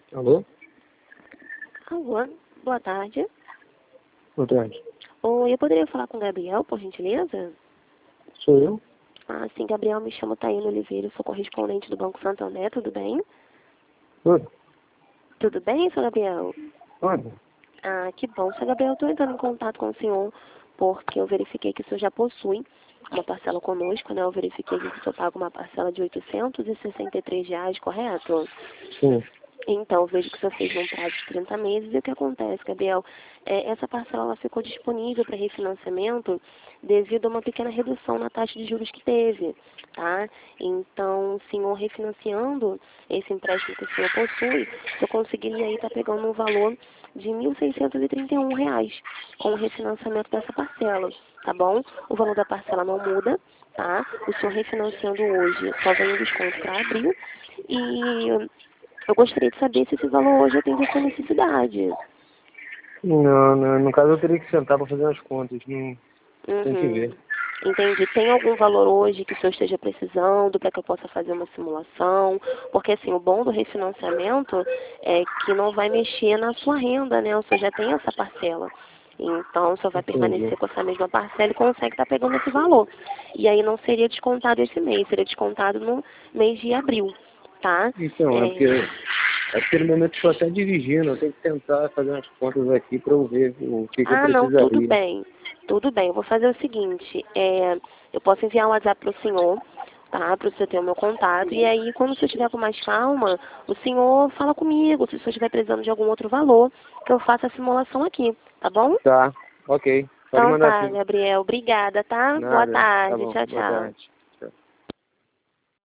Alô? Alô, boa tarde. Boa tarde. Oi, eu poderia falar com o Gabriel, por gentileza? Sou eu? Ah, sim, Gabriel, me chamo Taína Oliveira, sou correspondente do Banco Santander, tudo bem? Oi? Tudo bem, seu Gabriel? Olha, Ah, que bom. Seu Gabriel, eu estou entrando em contato com o senhor porque eu verifiquei que o senhor já possui uma parcela conosco, né? Eu verifiquei que o senhor paga uma parcela de R$ 863, correto? sim. Então, eu vejo que o senhor fez num prazo de 30 meses. E o que acontece, Gabriel? Essa parcela ela ficou disponível para refinanciamento devido a uma pequena redução na taxa de juros que teve, tá? Então, o senhor refinanciando esse empréstimo que o senhor possui, o senhor conseguiria aí estar pegando um valor de R$ 1.631 com o refinanciamento dessa parcela, tá bom? O valor da parcela não muda, tá? O senhor refinanciando hoje só vem o desconto para abril e eu gostaria de saber se esse valor hoje atende a sua necessidade. Não, não, no caso eu teria que sentar para fazer as contas. Não, tem que Uhum. ver. Entendi. Tem algum valor hoje que o senhor esteja precisando para que eu possa fazer uma simulação? Porque, assim, o bom do refinanciamento é que não vai mexer na sua renda, né? O senhor já tem essa parcela. Então, o senhor vai Entendi. permanecer com essa mesma parcela e consegue estar pegando esse valor. E aí não seria descontado esse mês, seria descontado no mês de abril, tá? Então, é porque no momento estou até dirigindo, eu tenho que tentar fazer umas contas aqui para eu ver o que eu Ah, não, tudo precisaria. bem. Tudo bem. Eu vou fazer o seguinte, eu posso enviar um WhatsApp para o senhor, tá? Para o senhor ter o meu contato. E aí, quando o senhor estiver com mais calma, o senhor fala comigo, se o senhor estiver precisando de algum outro valor, que eu faça a simulação aqui, tá bom? Tá, ok. Pode Então mandar tá, sim. Gabriel. Obrigada, tá? Boa Nada, tá tarde. bom. Tchau, Boa tchau. tarde.